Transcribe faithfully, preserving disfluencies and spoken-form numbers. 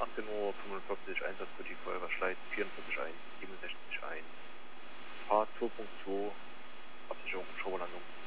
achtzehn Uhr fünfundvierzig, Einsatzcode Feuerwehr Schleit vierundvierzig eins, siebenundsechzig eins. Fahrt zwei Punkt zwei, Absicherung Hubschrauberlandung.